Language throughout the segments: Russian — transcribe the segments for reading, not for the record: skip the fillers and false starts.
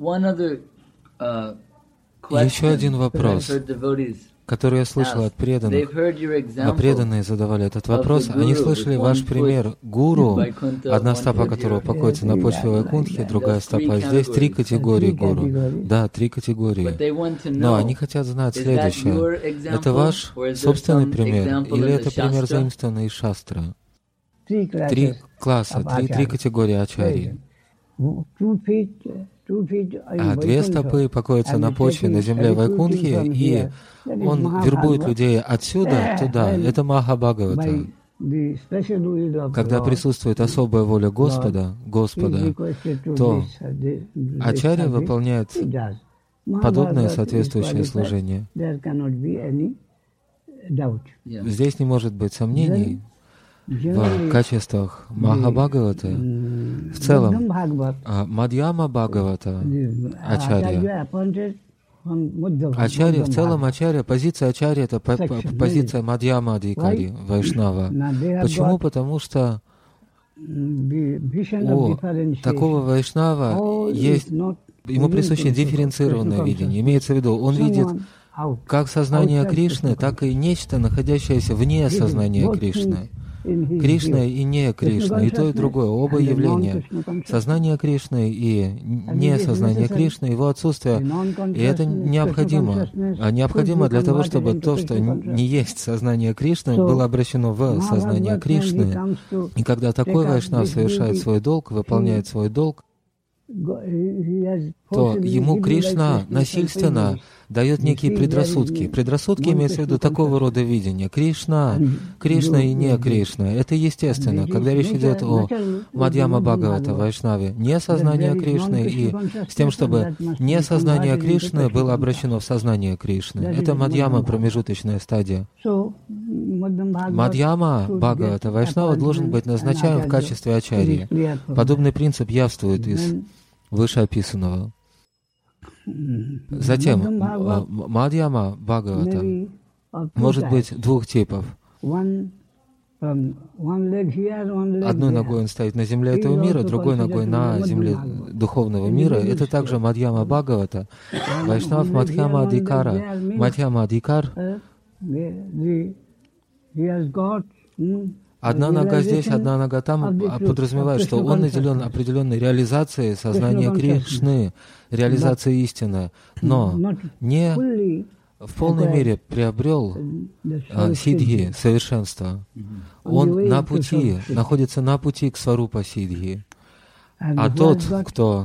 Еще один вопрос, который я слышал от преданных. А преданные задавали этот вопрос. Они слышали ваш пример гуру, одна стопа которого покоится на почве Вайкунтхи, другая стопа здесь. 3 категории гуру. Да, 3 категории. Но они хотят знать следующее. Это ваш собственный пример или это пример заимствованный из шастры? 3 класса, 3 категории ачарьи. А 2 стопы покоятся на почве, на земле Вайкунтхи, и он вербует людей отсюда туда. Это Махабхагавата. Когда присутствует особая воля Господа, то ачарья выполняет подобное соответствующее служение. Здесь не может быть сомнений в качествах Махабхагаваты. В целом, Мадьяма Бхагавата, ачарья. Ачарья, в целом ачарья, позиция ачарья — это позиция Мадьяма Адхикари, Вайшнава. Почему? Потому что у такого Вайшнава есть, ему присуще дифференцированное видение. Имеется в виду, он видит как сознание Кришны, так и нечто, находящееся вне сознания Кришны. Кришна и не Кришна, и то, и другое, оба явления. Сознание Кришны и несознание Кришны, его отсутствие, и это необходимо. А необходимо для того, чтобы то, что не есть сознание Кришны, было обращено в сознание Кришны. И когда такой вайшнав совершает свой долг, выполняет свой долг, то ему Кришна насильственно дает некие предрассудки. Предрассудки имеются в виду такого рода видения. Кришна и не Кришна. Это естественно. Когда речь идет о Мадьяма Бхагавата, Вайшнаве, не сознание Кришны, и с тем, чтобы не сознание Кришны было обращено в сознание Кришны. Это Мадьяма, промежуточная стадия. Мадьяма Бхагавата, Вайшнава должен быть назначаем в качестве ачарьи. Подобный принцип явствует из вышеописанного. Затем Мадьяма Бхагавата может быть 2 типов. Одной ногой он стоит на земле этого мира, другой ногой на земле духовного мира. Это также Мадьяма Бхагавата. Вайшнав Мадьяма Адхикара. Мадьяма Адхикар. Одна нога здесь, одна нога там подразумевает, что он наделен определенной реализацией сознания Кришны, реализацией истины, но не в полной мере приобрел сиддхи, совершенство. Он на пути, находится на пути к сварупа сиддхи. А тот, кто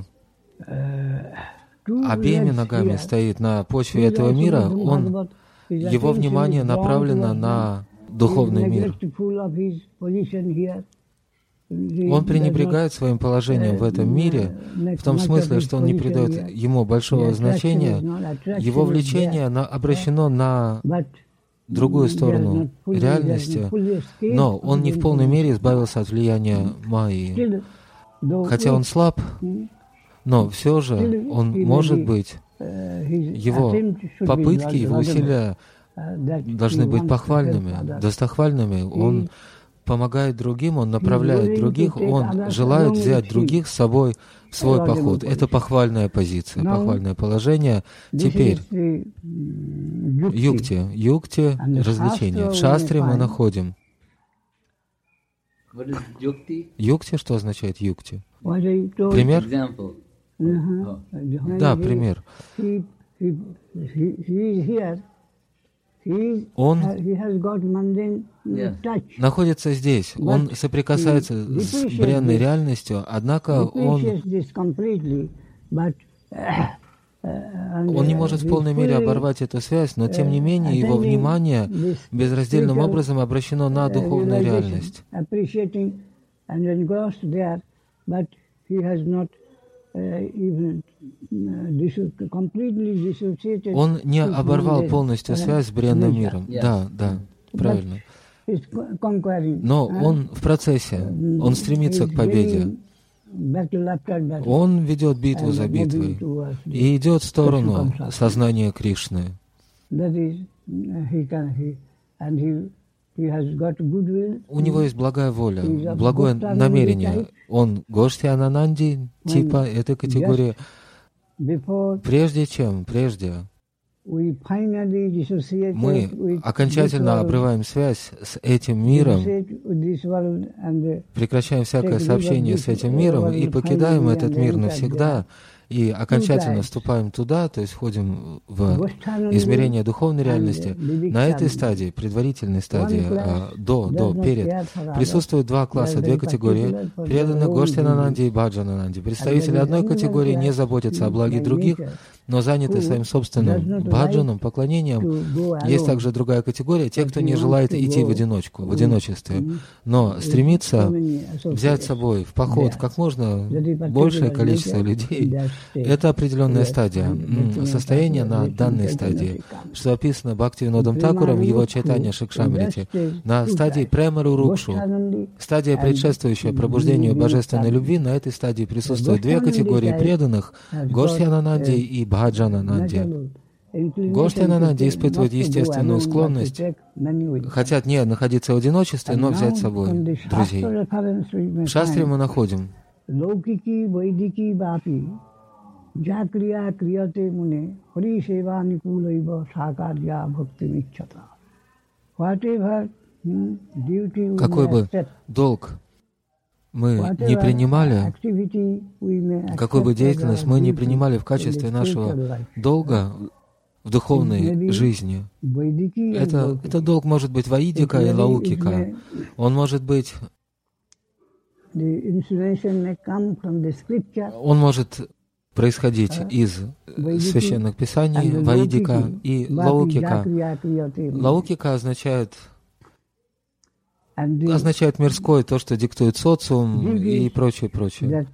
обеими ногами стоит на почве этого мира, его внимание направлено на духовный мир. Он пренебрегает своим положением в этом мире, в том смысле, что он не придает ему большого значения. Его влечение обращено на другую сторону реальности, но он не в полной мере избавился от влияния Майи. Хотя он слаб, но все же он может быть, его попытки, его усилия должны быть похвальными, достохвальными. Он помогает другим, он направляет других, он желает взять других с собой в свой поход. Это похвальная позиция, похвальное положение. Теперь юкти, развлечение. В шастре мы находим. Юкти, что означает юкти? Пример? Да, пример. Он находится здесь, он соприкасается с бренной реальностью, однако он не может в полной мере оборвать эту связь, но тем не менее его внимание безраздельным образом обращено на духовную реальность. Он не оборвал полностью связь с бренным миром. Да, правильно. Но он в процессе, он стремится к победе. Он ведет битву за битвой и идет в сторону сознания Кришны. У него есть благая воля, благое намерение. Он Гоштхи Анананди, типа этой категории. Прежде мы окончательно обрываем связь с этим миром, прекращаем всякое сообщение с этим миром и покидаем этот мир навсегда, и окончательно вступаем туда, то есть входим в измерение духовной реальности. На этой стадии, предварительной стадии, перед, присутствуют два класса, две категории, преданных Гоштхьянананде и Бхаджанананде. Представители одной категории не заботятся о благе других, но заняты своим собственным бхаджаном, поклонением. Есть также другая категория, те, кто не желает идти в одиночестве, но стремится взять с собой в поход как можно большее количество людей. Это определенная стадия, состояние на данной стадии, что описано Бхактивинодом Такуром в его Чайтанья Шикшамрите. На стадии Премару Рукшу, стадия, предшествующая пробуждению божественной любви, на этой стадии присутствуют две категории преданных — Гоштхьянананде и Бхаджанананде. Гоштхьянананде испытывают естественную склонность, хотят не находиться в одиночестве, но взять с собой друзей. В шастре мы находим какой бы долг мы не принимали, какую бы деятельность мы не принимали в качестве нашего долга в духовной жизни, этот долг может быть ваидика и лаукика, он может быть, он может происходить из священных писаний, ваидика и лаукика. Лаукика означает мирское, то, что диктует социум и прочее.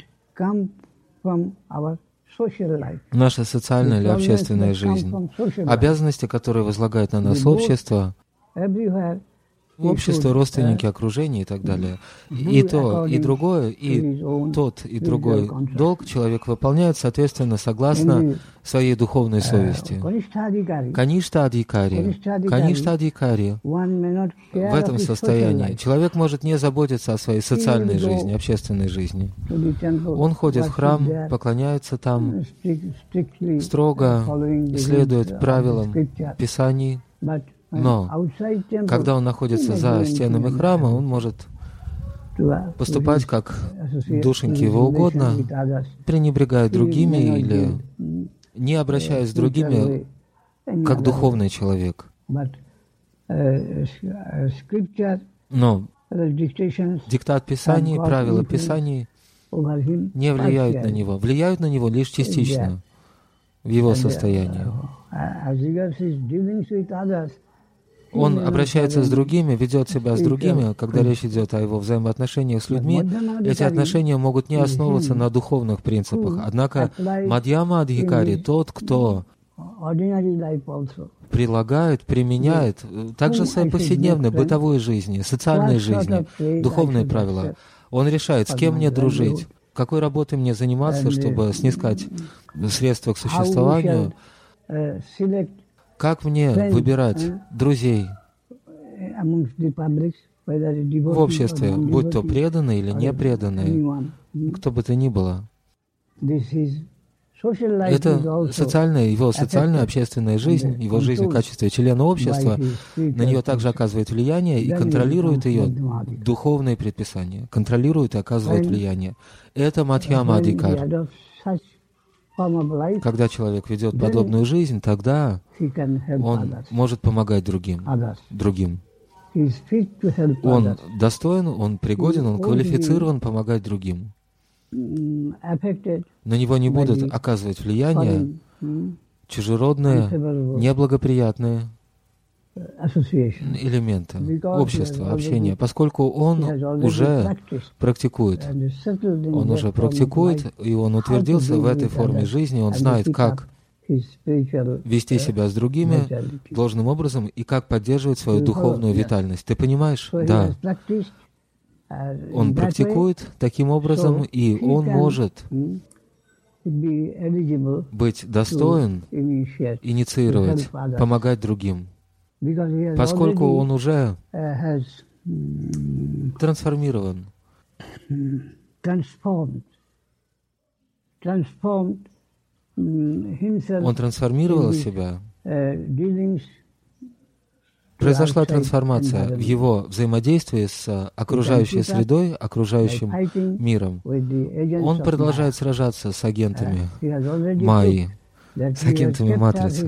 Наша социальная или общественная жизнь, обязанности, которые возлагает на нас общество, родственники, окружение и так далее. И то, и другое, и тот, и другой долг человек выполняет, соответственно, согласно своей духовной совести. Каништа Адхикари. В этом состоянии человек может не заботиться о своей социальной жизни, общественной жизни. Он ходит в храм, поклоняется там, строго следует правилам Писаний, но когда он находится за стенами храма, он может поступать как душеньке его угодно, пренебрегая другими или не обращаясь с другими, как духовный человек. Но диктат Писаний, правила Писаний не влияют на него. Влияют на него лишь частично в его состоянии. Он обращается с другими, ведет себя с другими, когда речь идет о его взаимоотношениях с людьми. Эти отношения могут не основываться на духовных принципах. Однако Мадьяма Адхикари, тот, кто применяет также в своей повседневной, бытовой жизни, социальной жизни, духовные правила. Он решает, с кем мне дружить, какой работой мне заниматься, чтобы снискать средства к существованию, как мне выбирать друзей в обществе, будь то преданные или не преданные, кто бы то ни было. Это его социальная, общественная жизнь, его жизнь в качестве члена общества, на нее также оказывает влияние и контролирует ее духовные предписания, контролирует и оказывает влияние. Это Мадьяма Адхикар. Когда человек ведет подобную жизнь, тогда он может помогать другим. Он достоин, он пригоден, он квалифицирован помогать другим. На него не будут оказывать влияние чужеродные, неблагоприятные элементы общества, общения, поскольку он уже практикует. И он утвердился в этой форме жизни, он знает, как вести себя с другими должным образом и как поддерживать свою духовную витальность. Ты понимаешь? Да. Он практикует таким образом, и он может быть достоин инициировать, помогать другим, поскольку он уже трансформирован, он трансформировал себя, произошла трансформация в его взаимодействии с окружающей средой, окружающим миром. Он продолжает сражаться с агентами Майи, с агентами Матрицы.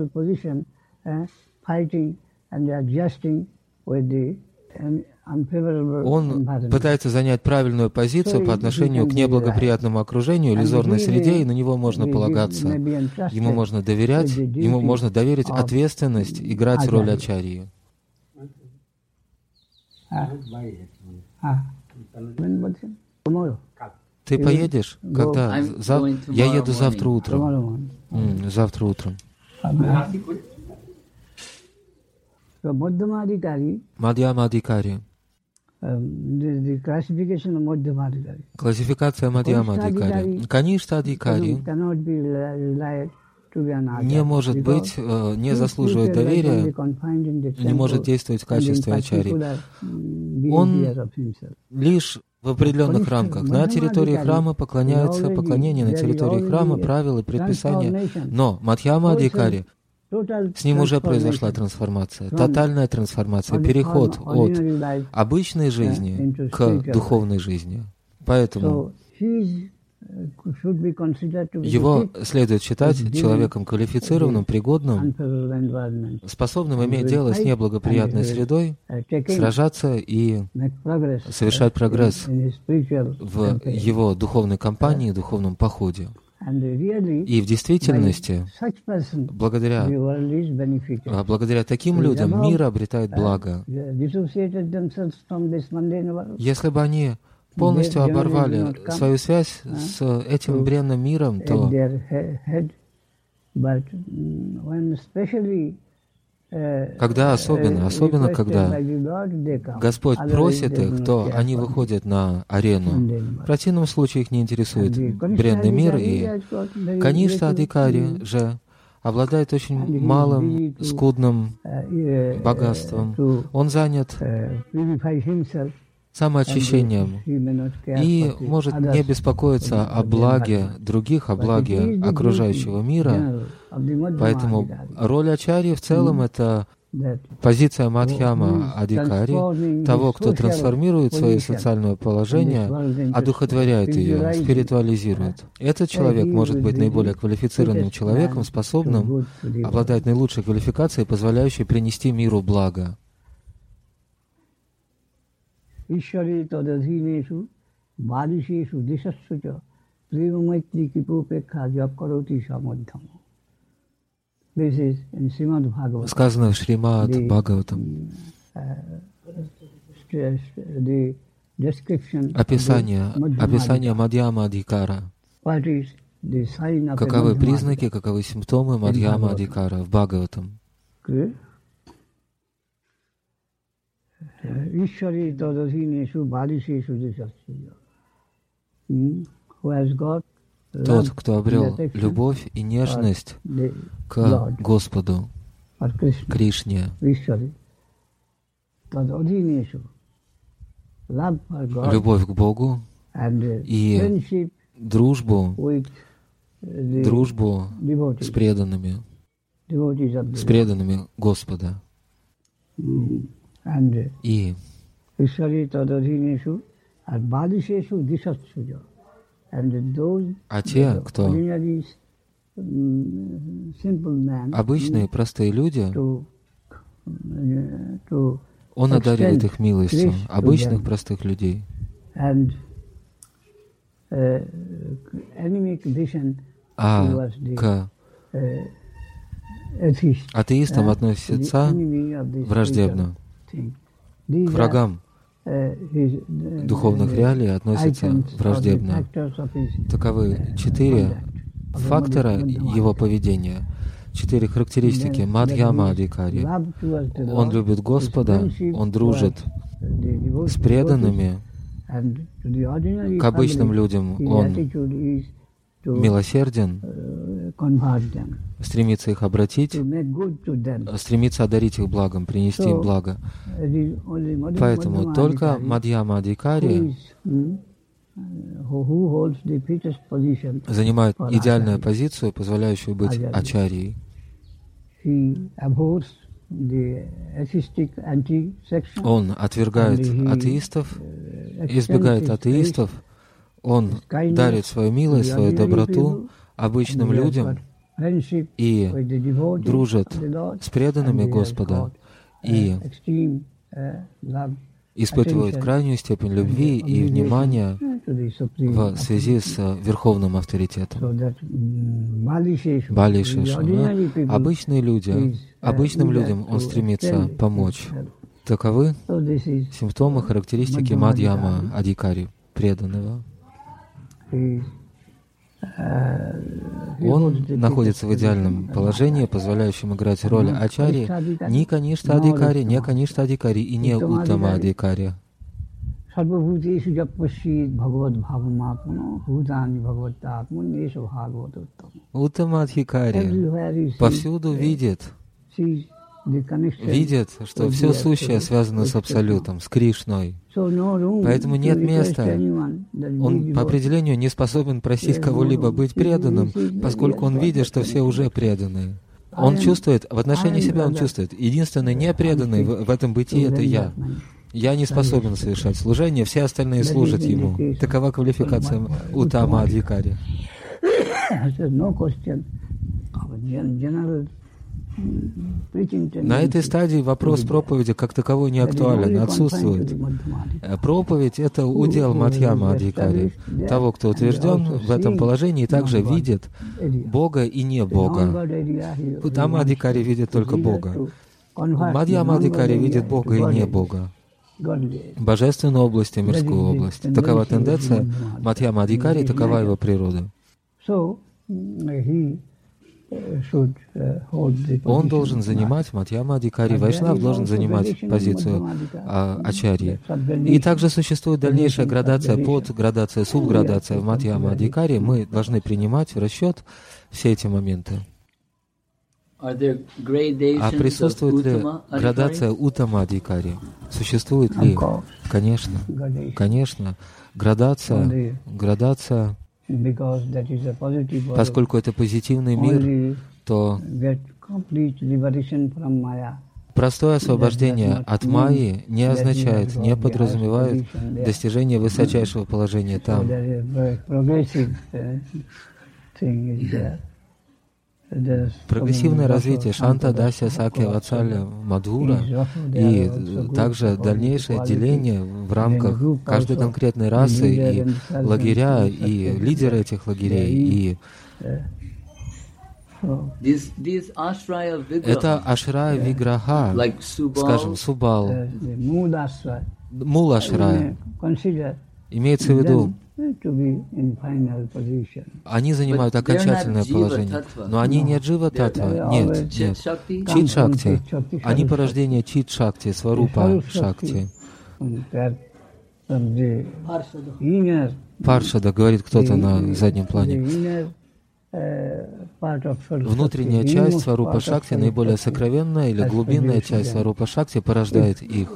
Он пытается занять правильную позицию по отношению к неблагоприятному окружению, иллюзорной среде, и на него можно полагаться. Ему можно доверять, ему можно доверить ответственность играть роль ачарьи. Ты поедешь? Когда? Я еду завтра утром. Завтра утром. Мадьямадикари. Классификация Мадьямадикари. Каништха-адикари не может быть, не заслуживает доверия, не может действовать в качестве ачарьи. Он лишь в определенных рамках. На территории храма поклоняются, поклонение на территории храма, правила, предписания. Но Мадьямадикари, с ним уже произошла трансформация, тотальная трансформация, переход от обычной жизни к духовной жизни. Поэтому его следует считать человеком квалифицированным, пригодным, способным иметь дело с неблагоприятной средой, сражаться и совершать прогресс в его духовной кампании, духовном походе. И в действительности, благодаря таким людям мир обретает благо. Если бы они полностью оборвали свою связь с этим бренным миром, то когда особенно когда Господь просит их, то они выходят на арену. В противном случае их не интересует бренный мир, и Каништха-адикари же обладает очень малым, скудным богатством. Он занят самоочищением и может не беспокоиться о благе других, о благе окружающего мира. Поэтому роль ачарьи в целом — это позиция Мадьяма-адикари, того, кто трансформирует свое социальное положение, одухотворяет ее, спиритуализирует. Этот человек может быть наиболее квалифицированным человеком, способным обладать наилучшей квалификацией, позволяющей принести миру благо. Ishwari tadadhineshu badisheshu disassucha premaitri kipopekha japkaroti samadhyama. This is in Srimad Bhagavatam. Сказано в Шримад Бхагаватам. Описание Мадьяма-адикара. Каковы признаки, каковы симптомы Мадьяма-адикара в Бхагаватам? Ishwari tadadhineshu badisheshu disassucha. Who has got тот, кто обрел любовь и нежность к Господу, Кришне, любовь к Богу и дружбу с преданными Господа. И а те, кто обычные, простые люди, он одаривает их милостью, обычных, простых людей. А к атеистам относятся враждебно. К врагам духовных реалий относятся враждебно. Таковы 4 фактора его поведения, 4 характеристики Мадьяма-адикари. Он любит Господа, он дружит с преданными, к обычным людям он милосерден, стремится их обратить, стремится одарить их благом, принести им благо. Поэтому только Мадьяма-адикари занимает идеальную позицию, позволяющую быть ачарьей. Он отвергает атеистов, избегает атеистов, он дарит свою милость, свою доброту обычным людям и дружит с преданными Господа и испытывает крайнюю степень любви и внимания в связи с верховным авторитетом. Бали Шешна. Обычные люди, обычным людям он стремится помочь. Таковы симптомы, характеристики Мадьяма Адикари, преданного. Он находится в идеальном положении, позволяющем играть роль ачарьи, не Каништа Адикари, не Каништа Адикари и не Уттама Адикари. Уттама Адикари повсюду видит, что все сущее связано с Абсолютом, с Кришной. Поэтому нет места. Он по определению не способен просить кого-либо быть преданным, поскольку он видит, что все уже преданы. Он чувствует, в отношении себя он чувствует, единственный непреданный в этом бытии — это я. Я не способен совершать служение, все остальные служат ему. Такова квалификация Уттама Адикари. На этой стадии вопрос проповеди как таковой не актуален, отсутствует. Проповедь — это удел Мадьяма Адикари, того, кто утвержден в этом положении и также видит Бога и не Бога. Уттама Адикари видит только Бога. Мадьяма Адикари видит Бога и не Бога. Божественную область и мирскую область. Такова тенденция Мадьяма Адикари, такова его природа. Он должен занимать, Мадьяма Адикари, Вайшнав должен занимать позицию ачарьи. И также существует дальнейшая градация, подградация, субградация в Мадьяма Адикари. Мы должны принимать в расчет все эти моменты. А присутствует ли градация Уттама Адикари? Существует ли? Конечно. Конечно. Градация, поскольку это позитивный мир, то простое освобождение от майи не означает, не подразумевает достижение высочайшего положения там. Прогрессивное развитие Шанта, Дася, Сакья, Ватсалья, Мадхура и также дальнейшее деление в рамках каждой конкретной расы и лагеря, и лидеры этих лагерей, и это ашрая виграха, скажем, Субал, Мул-ашрая, имеется в виду, они занимают окончательное положение, но они не джива-татва, нет. Чит-шакти, они порождение чит-шакти, сварупа-шакти. Паршада, говорит кто-то на заднем плане. Внутренняя часть сварупа-шакти, наиболее сокровенная или глубинная часть сварупа-шакти порождает их.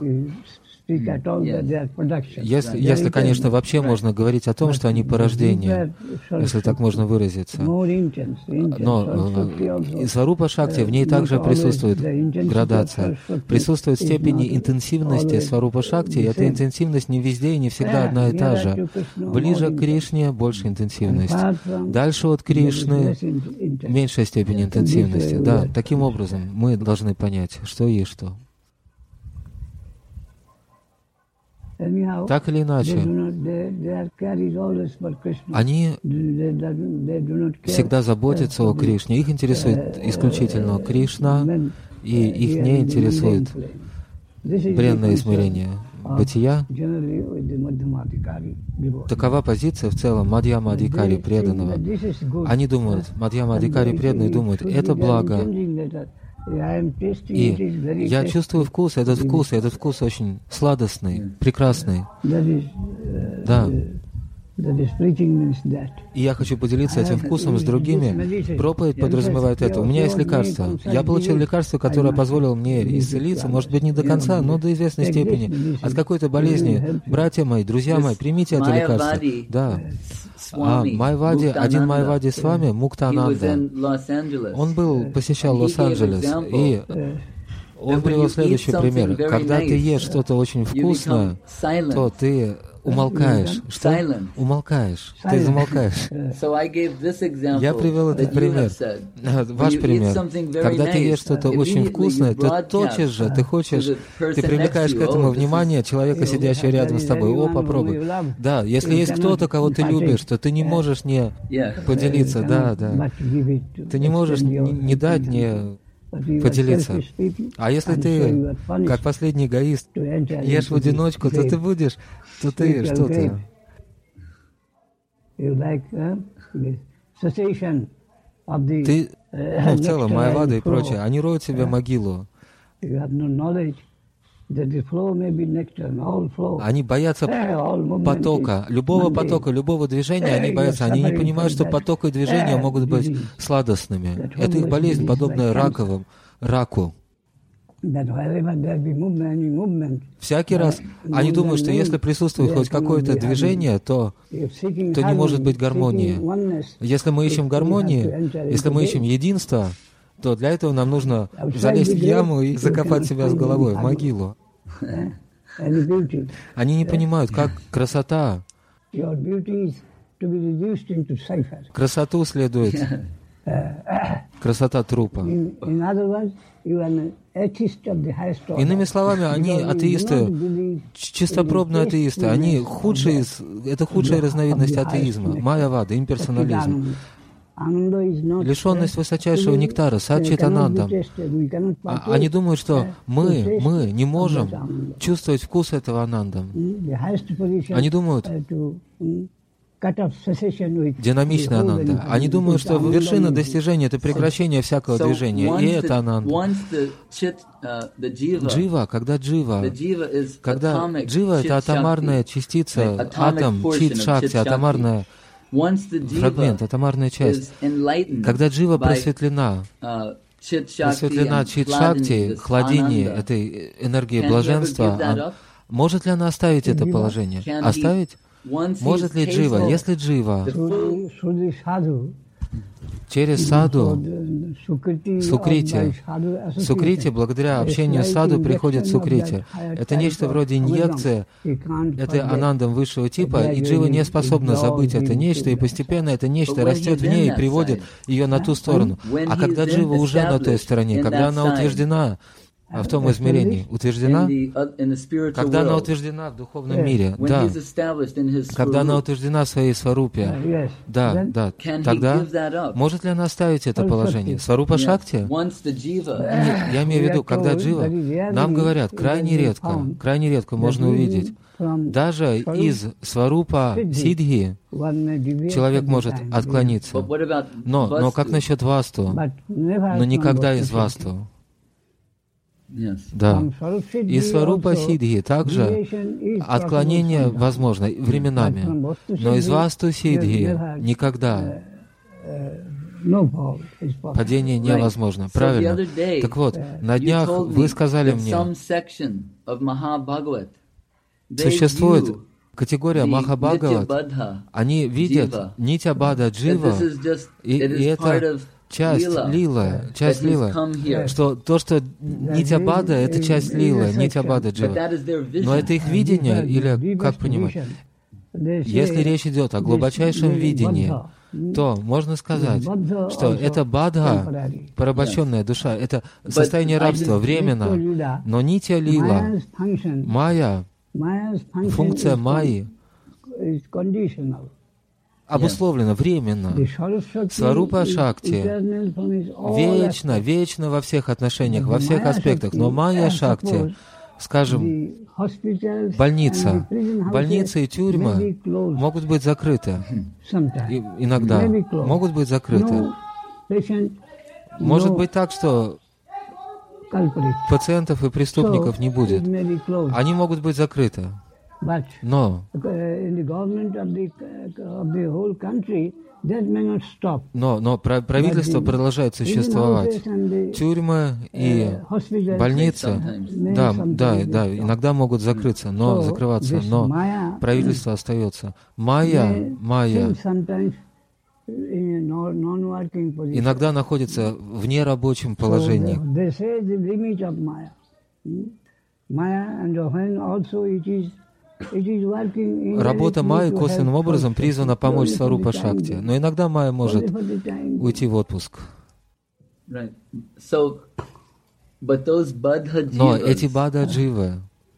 Если, конечно, вообще можно говорить о том, что они порождение, если так можно выразиться. Но сварупа шакти, в ней также присутствует градация. Присутствует степень интенсивности сварупа шакти, и эта интенсивность не везде и не всегда одна и та же. Ближе к Кришне больше интенсивность. Дальше от Кришны меньшая степень интенсивности. Да, таким образом мы должны понять, что есть что. Так или иначе, они всегда заботятся о Кришне. Их интересует исключительно Кришна, и их не интересует бренное смирение бытия. Такова позиция в целом Мадьяма Адикари, преданного. Они думают, Мадьяма Адикари преданные думают, это благо. И я чувствую вкус этот вкус очень сладостный, прекрасный. Да. И я хочу поделиться этим вкусом с другими. Проповедь подразумевает это. У меня есть лекарство. Я получил лекарство, которое позволило мне исцелиться, может быть, не до конца, но до известной степени. От какой-то болезни. Братья мои, друзья мои, примите это лекарство. Да. Один Майявади с вами, Муктананда, он посещал Лос-Анджелес, и он привел следующий пример. Когда ты ешь что-то очень вкусное, то ты умолкаешь. Что? Умолкаешь. Ты замолкаешь. Я привел этот пример. Ваш пример. Когда ты ешь что-то очень вкусное, то тотчас же ты привлекаешь к этому внимание человека, сидящего рядом с тобой. О, попробуй. Да, если есть кто-то, кого ты любишь, то ты не можешь не поделиться. Да. Ты не можешь не дать, не поделиться. А если ты, как последний эгоист, ешь в одиночку, то ты будешь, что ты? Ты, в целом, Майявада и прочее, они роют себе могилу. Они боятся потока, любого движения, они боятся. Они не понимают, что поток и движение могут быть сладостными. Это их болезнь, подобная раку. Всякий раз они думают, что если присутствует хоть какое-то движение, то не может быть гармонии. Если мы ищем гармонии, если мы ищем единство, то для этого нам нужно залезть в яму и закопать себя с головой в могилу. Они не понимают, как красота. Красоту следует. Красота трупа. Иными словами, они атеисты, чистопробные атеисты. Они это худшая разновидность атеизма. Майявада, имперсонализм. Лишенность высочайшего нектара, сад-читананда. Они думают, что мы не можем чувствовать вкус этого ананда. Они думают, динамичная ананда. Они думают, что вершина достижения — это прекращение всякого движения, и это ананда. Джива, когда джива — это атомарная частица, атом, чит-шакти, атомарная фрагмент, атомарная часть. Когда джива просветлена чит-шакти, хладение этой энергии блаженства, может ли она оставить это положение? Оставить? Может ли джива, если джива через саду, сукрити, благодаря общению с саду приходит сукрити. Это нечто вроде инъекции, это анандам высшего типа, и джива не способна забыть это нечто, и постепенно это нечто растет в ней и приводит ее на ту сторону. А когда джива уже на той стороне, когда она утверждена в том измерении, когда она утверждена в духовном мире, да, когда она утверждена в своей сварупе, да, тогда может ли она оставить это положение? Сварупа Шакти? Нет, я имею в виду, когда джива, нам говорят, крайне редко можно увидеть, даже из сварупа сиддхи человек может отклониться. Но как насчет васту? Но никогда из васту. Да. Из сварупа сиддхи также отклонение возможно временами, но из васту сиддхи никогда падение невозможно. Правильно. Так вот, на днях вы сказали мне, существует категория Махабхагават, они видят нитья-бада джива, и это часть лилы, что то, что нитья-бада, это часть лилы, нитья-бада джива. Но это их видение, или как понимать? Если речь идет о глубочайшем видении, то можно сказать, что это бадха, порабощенная душа, это состояние рабства, временно, но нитья-лила, майя, функция майи, обусловлено временно. Сварупа Шакти вечно во всех отношениях, во всех аспектах. Но Майя Шакти, скажем, больница и тюрьма могут быть закрыты. Иногда могут быть закрыты. Может быть так, что пациентов и преступников не будет. Они могут быть закрыты. Но правительство продолжает существовать. Тюрьмы и больницы, да, иногда могут закрыться, но закрываться, но правительство остается. Майя иногда находится в нерабочем положении. Работа майи косвенным образом призвана помочь Сварупа Шакти, но иногда майя может уйти в отпуск. Но эти бадха-дживы,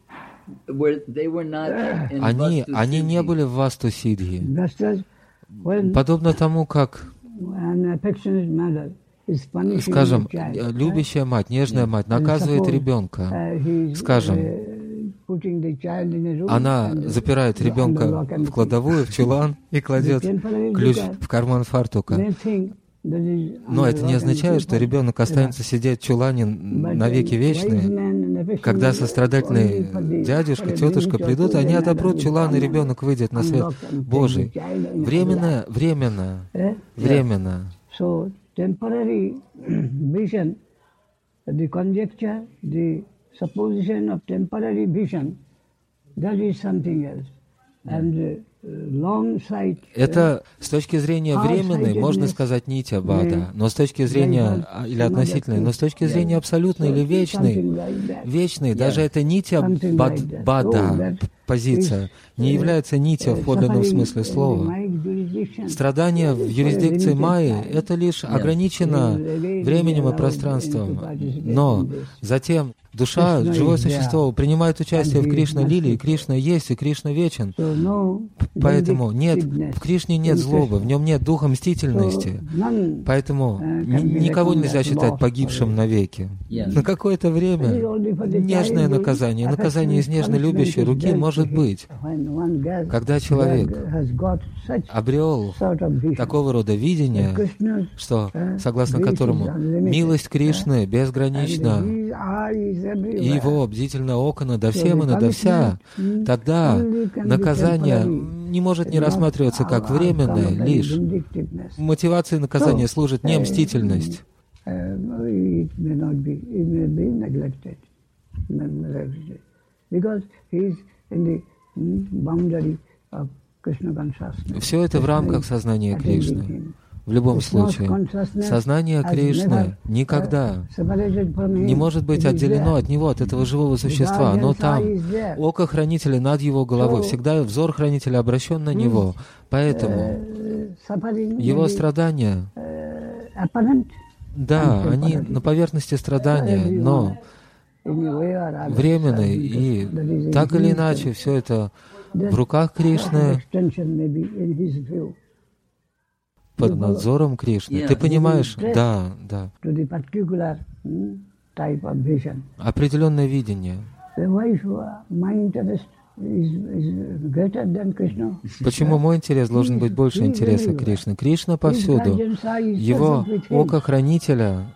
они не были в васту-сиддхи. Подобно тому, как, скажем, любящая мать, нежная мать наказывает ребенка, скажем, она запирает ребенка в кладовую, в чулан и кладет ключ в карман фартука. Но это не означает, что ребенок останется сидеть в чулане навеки вечные. Когда сострадательный дядюшка, тетушка придут, они отобрут чулан, и ребенок выйдет на свет Божий. Временно. Supposition of temporary vision, that is something else. And long sight. Это с точки зрения временной, можно сказать, нитья бада, но с точки зрения, или относительной, но с точки зрения абсолютной или вечной, даже эта нитья бада, позиция, не является нитью в подлинном смысле слова. Страдание в юрисдикции майи — это лишь ограничено временем и пространством, но затем душа, живое существо, принимает участие в Кришна-лиле, и Кришна есть, и Кришна вечен. Поэтому в Кришне нет злобы, в нем нет духа мстительности. Поэтому никого нельзя считать погибшим навеки. На какое-то время нежное наказание из нежно любящей руки может быть. Когда человек обрел такого рода видение, что, согласно которому милость Кришны безгранична, и его бдительное око надо всем и надо вся, тогда наказание не может не рассматриваться как временное лишь. Мотивацией наказания служит не мстительность. Все это в рамках сознания Кришны. В любом случае, сознание Кришны никогда не может быть отделено от него, от этого живого существа. Оно там. Око Хранителя над его головой. Всегда взор Хранителя обращен на него. Поэтому его страдания, да, они на поверхности страдания, но временные. И так или иначе, все это в руках Кришны, под надзором Кришны. Ты понимаешь? Да. Определенное видение. Почему мой интерес должен быть больше интереса Кришны? Кришна повсюду. Его око Хранителя.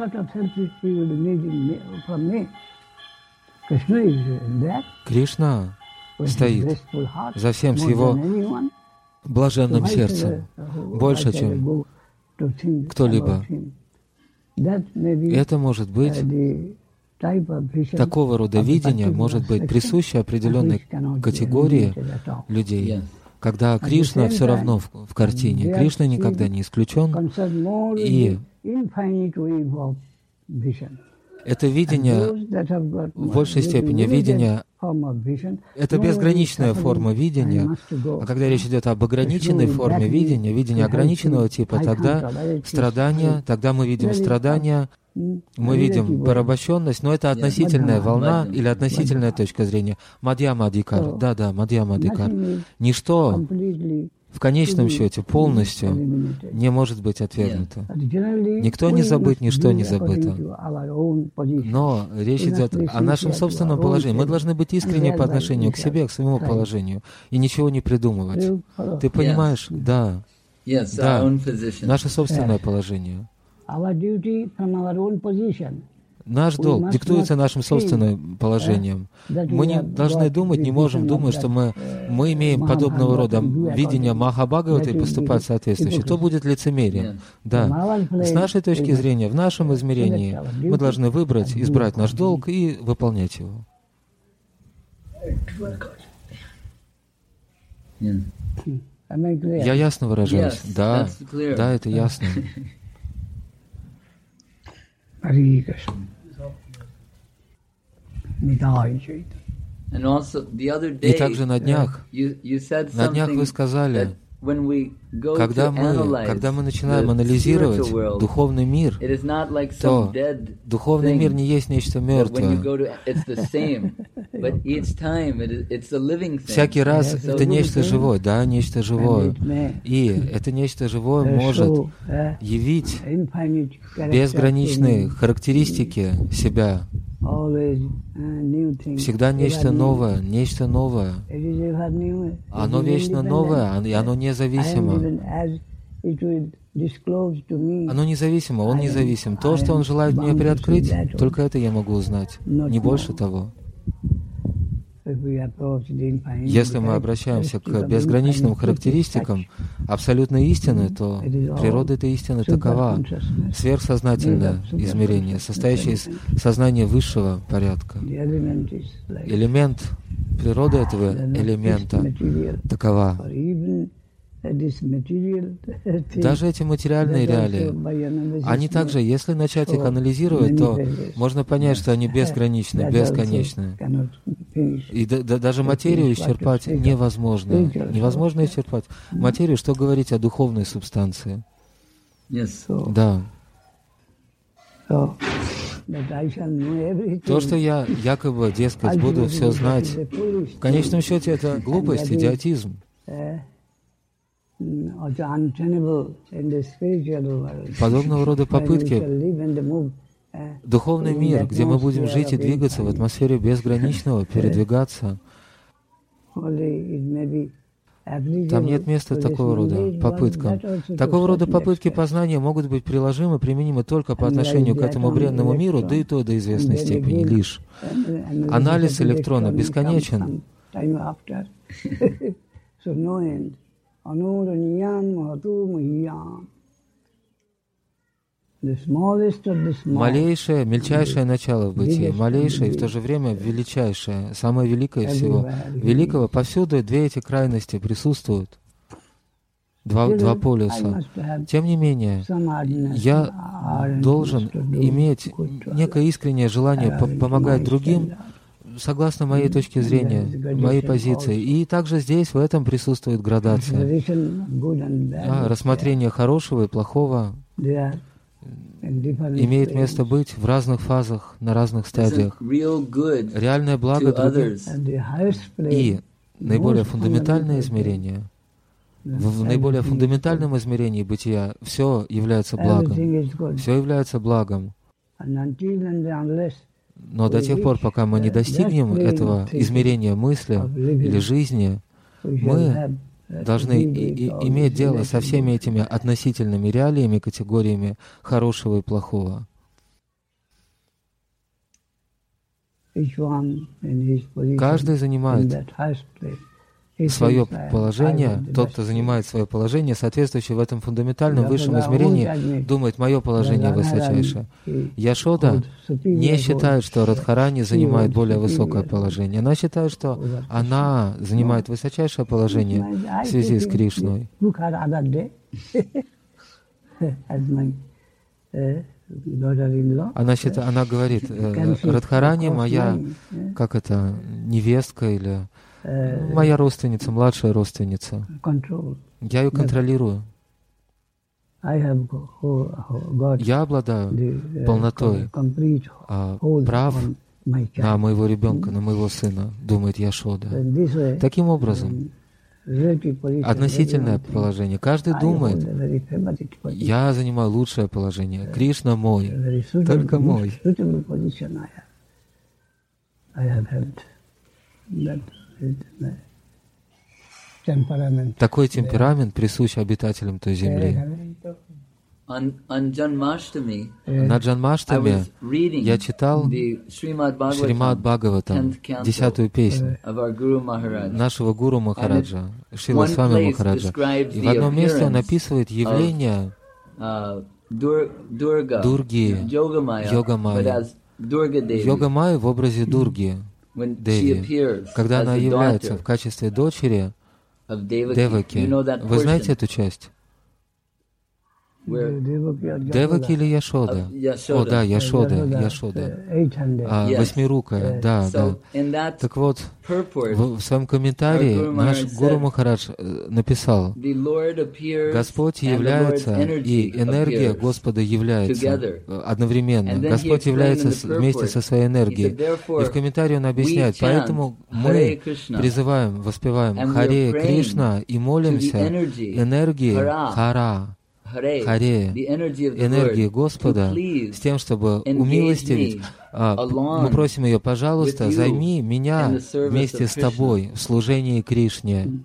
Кришна стоит за всем с его блаженным сердцем, больше, чем кто-либо. Это может быть, такого рода видение может быть присуще определенной категории людей, когда Кришна все равно в картине. Кришна никогда не исключен, и это видение, в большей степени видение, это безграничная форма видения, а когда речь идет об ограниченной форме видения, видение ограниченного типа, тогда страдания, тогда мы видим страдания, мы видим порабощенность, но это относительная волна или относительная точка зрения. Мадьяма-адикар, да, Мадьяма-адикар. Ничто в конечном счете полностью не может быть отвергнуто. Никто не забыт, ничто не забыто. Но речь идет о нашем собственном положении. Мы должны быть искренни по отношению к себе, к своему положению, и ничего не придумывать. Ты понимаешь? Да. Наше собственное положение. Наш долг диктуется нашим собственным положением. Мы не должны думать, не можем думать, что мы имеем подобного рода видение Махабхагавата и поступать соответствующе. То будет лицемерие. Да. С нашей точки зрения, в нашем измерении, мы должны избрать наш долг и выполнять его. Я ясно выражаюсь? Да, это ясно. И также на днях вы сказали, когда мы начинаем анализировать духовный мир, то духовный мир не есть нечто мертвое. Всякий раз это нечто живое, да, нечто живое. И это нечто живое может явить безграничные характеристики себя. Всегда нечто новое. Оно вечно новое, и оно независимо. Оно независимо, он независим. То, что он желает мне приоткрыть, только это я могу узнать, не больше того. Если мы обращаемся к безграничным характеристикам абсолютной истины, то природа этой истины такова: сверхсознательное измерение, состоящее из сознания высшего порядка. Элемент природы этого элемента такова. Даже эти материальные реалии, они также, если начать их анализировать, то можно понять, что они безграничны, бесконечны. И даже материю исчерпать невозможно. Невозможно исчерпать материю, что говорить о духовной субстанции. Да. То, что я якобы, дескать, буду все знать, в конечном счете это глупость, идиотизм. Подобного рода попытки духовный мир, где мы будем жить и двигаться в атмосфере безграничного, передвигаться, там нет места такого рода попыткам. Такого рода попытки познания могут быть применимы только по отношению к этому бренному миру, да и то до известной степени лишь. Анализ электрона бесконечен. Малейшее, мельчайшее начало в бытии, малейшее и в то же время величайшее, самое великое всего великого, повсюду две эти крайности присутствуют, два полюса. Тем не менее, я должен иметь некое искреннее желание помогать другим, согласно моей точке зрения, моей позиции. И также здесь, в этом присутствует градация. Рассмотрение хорошего и плохого имеет место быть в разных фазах, на разных стадиях. Реальное благо другим и наиболее фундаментальное измерение. В наиболее фундаментальном измерении бытия все является благом. Все является благом. Но до тех пор, пока мы не достигнем этого измерения мысли или жизни, мы должны иметь дело со всеми этими относительными реалиями, категориями хорошего и плохого. Каждый занимает свое положение, тот, кто занимает свое положение, соответствующее в этом фундаментальном высшем измерении, думает, мое положение высочайшее. Яшода не считает, что Радхарани занимает более высокое положение. Она считает, что она занимает высочайшее положение в связи с Кришной. Она говорит, Радхарани моя, невестка или моя родственница, младшая родственница. Я ее контролирую. Я обладаю полнотой прав на моего ребенка, на моего сына, думает Яшода. Таким образом, относительное положение. Каждый думает, я занимаю лучшее положение. Кришна мой, только мой. Такой темперамент присущ обитателям той земли. На Джанмаштами я читал Шримад Бхагаватам, 10-ю песню нашего Гуру Махараджа, Шрила Свами Махараджа. И в одном месте он описывает явление Дурги, Йогамайи. Йогамайи в образе Дурги, Деви, когда она является в качестве дочери Деваки. Вы знаете эту часть? Деваки или Яшода? О, да, Яшода. Восьмирукая, да. Так вот, в своем комментарии наш Гуру Махарадж написал: Господь является, и энергия Господа является одновременно. Господь является вместе со своей энергией. И в комментарии он объясняет: поэтому мы призываем, воспеваем Харе Кришна и молимся энергии Хара, Харе, энергии Господа, с тем, чтобы умилостивить. Мы просим ее: пожалуйста, займи меня вместе с тобой в служении Кришне.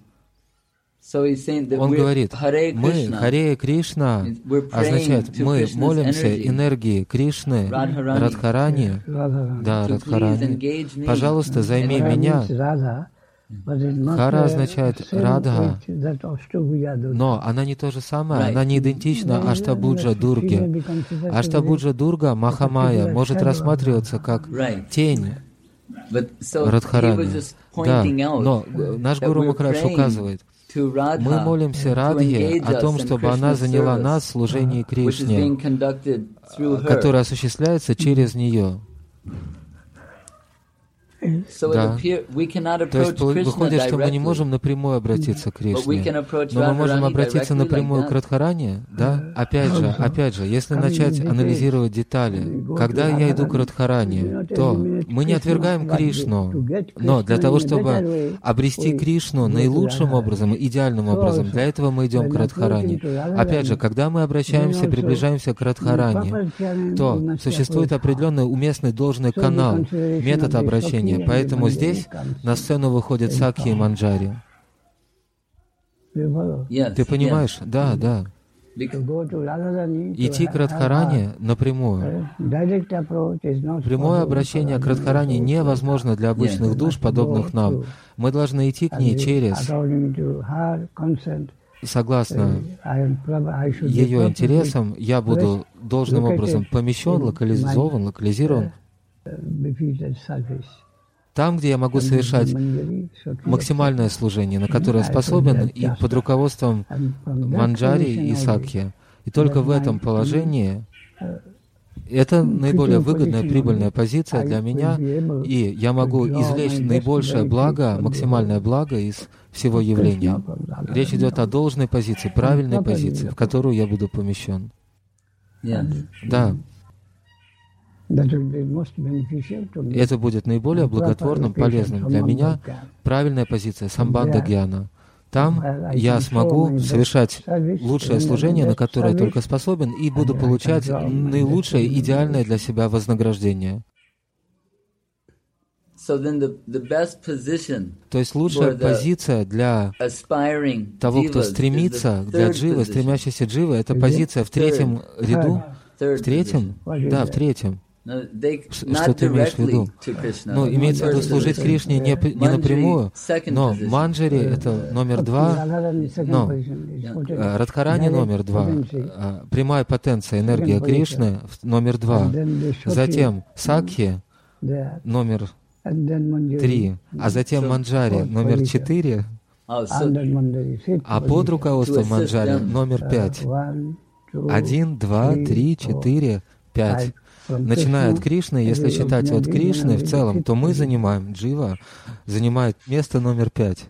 Он говорит, мы, Харе Кришна, означает, мы молимся энергии Кришны, Радхарани, да, Радхарани. Пожалуйста, займи меня. Хара означает Радха, но она не то же самое, она не идентична Аштабуджа Дурге. Аштабуджа Дурга, Махамая, может рассматриваться как тень Радхарани. Да, но наш Гуру Махарадж указывает: мы молимся Радхе о том, чтобы она заняла нас в служении Кришне, которое осуществляется через нее. Да. То есть выходит, что мы не можем напрямую обратиться к Кришне, но мы можем обратиться напрямую к Радхарани, да? Опять же, если начать анализировать детали, когда я иду к Радхарани, то мы не отвергаем Кришну, но для того, чтобы обрести Кришну наилучшим образом, идеальным образом, для этого мы идем к Радхарани. Опять же, когда мы обращаемся, приближаемся к Радхарани, то существует определенный уместный должный канал, метод обращения. Поэтому здесь на сцену выходят Сакхи и Манджари. Ты понимаешь? Да. Идти к Радхарани напрямую. Прямое обращение к Радхарани невозможно для обычных душ, подобных нам. Мы должны идти к ней через... Согласно ее интересам, я буду должным образом помещен, локализован там, где я могу совершать максимальное служение, на которое способен, и под руководством Манджари и Сакхи. И только в этом положении это наиболее выгодная, прибыльная позиция для меня, и я могу извлечь наибольшее благо, максимальное благо из всего явления. Речь идет о должной позиции, правильной позиции, в которую я буду помещен. Да. Это будет наиболее благотворным, полезным для меня. Правильная позиция самбандха гьяна. Там я смогу совершать лучшее служение, на которое только способен, и буду получать наилучшее, идеальное для себя вознаграждение. То есть лучшая позиция для того, кто стремится, для дживы, стремящейся дживы, это позиция в третьем ряду. В третьем? Да, в третьем. Что ты имеешь в виду? Ну, имеется в виду служить Кришне не напрямую, но Манджари — это номер 2, но Радхарани — номер 2, прямая потенция, энергия Кришны — номер 2, затем Сакхи — номер 3, а затем Манджари — номер 4, а под руководством Манджари — номер 5. 1, 2, 3, 4, 5. Начиная от Кришны, если считать от Кришны в целом, то мы занимаем, джива занимает место номер 5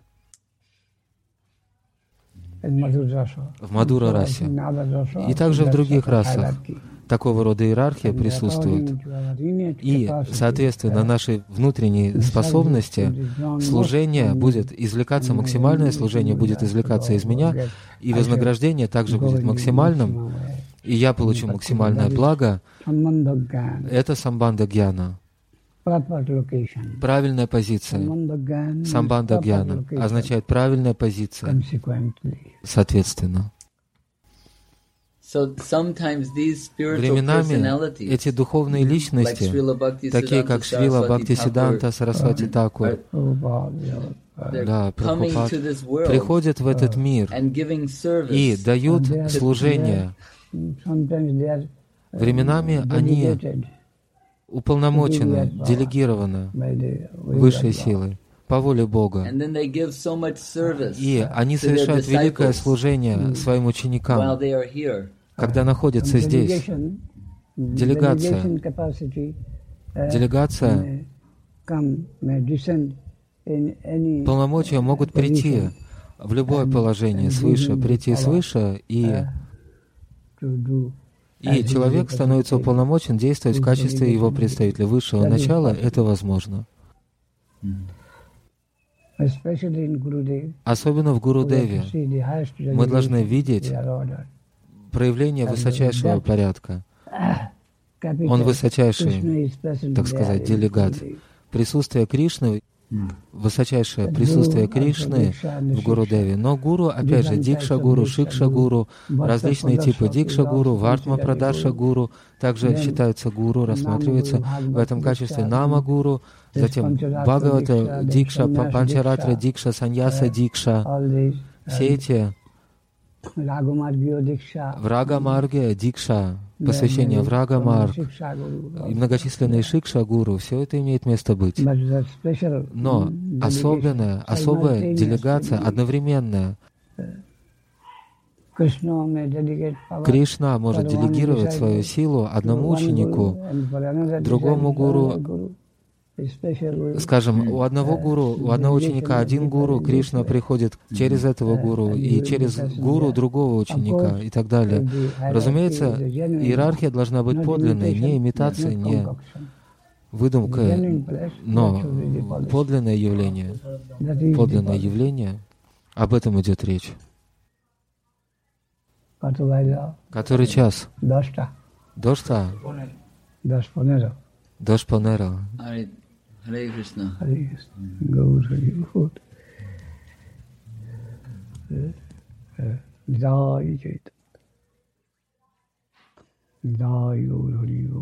в Мадура-расе. И также в других расах такого рода иерархия присутствует. И, соответственно, нашей внутренней способности служение будет извлекаться, максимальное служение будет извлекаться из меня, и вознаграждение также будет максимальным, и я получу максимальное благо. Это самбандха гьяна. Правильная позиция. Самбандха гьяна означает правильная позиция. Соответственно. Временами эти духовные личности, такие как Шрила Бхактисиддханта Сарасвати Такур, Прабхупад, приходят в этот мир и дают служение. Временами они уполномочены, делегированы высшей силой по воле Бога. И они совершают великое служение своим ученикам, когда находятся здесь. Делегация полномочия могут прийти в любое положение свыше, прийти свыше, и человек становится уполномочен действовать в качестве его представителя высшего начала. Это возможно. Особенно в Гурудеве мы должны видеть проявление высочайшего порядка. Он высочайший, так сказать, делегат. Присутствие Кришны, высочайшее присутствие Кришны в Гурудеве. Но гуру, опять же, Дикша-гуру, Шикша-гуру, различные типы Дикша-гуру, Вартма-прадаша-гуру также считаются гуру, рассматриваются в этом качестве. Нама-гуру, затем Бхагавата Дикша, Панчаратра Дикша, Саньяса Дикша. Все эти Врага-марге Дикша, посвящение Врага-марг, и многочисленные Шикша-гуру, все это имеет место быть. Но особая делегация, одновременная. Кришна может делегировать свою силу одному ученику, другому гуру. Скажем, у одного ученика один гуру, Кришна приходит через этого гуру, и через гуру другого ученика, и так далее. Разумеется, иерархия должна быть подлинной, не имитацией, не выдумкой, но подлинное явление. Подлинное явление, об этом идет речь. Который час? Дошта. Дошпанера. Hare Krishna. Hare Krishna. Gaur Hari Gaur. Jai Chaitanya. Jai Gaur Hari Gaur.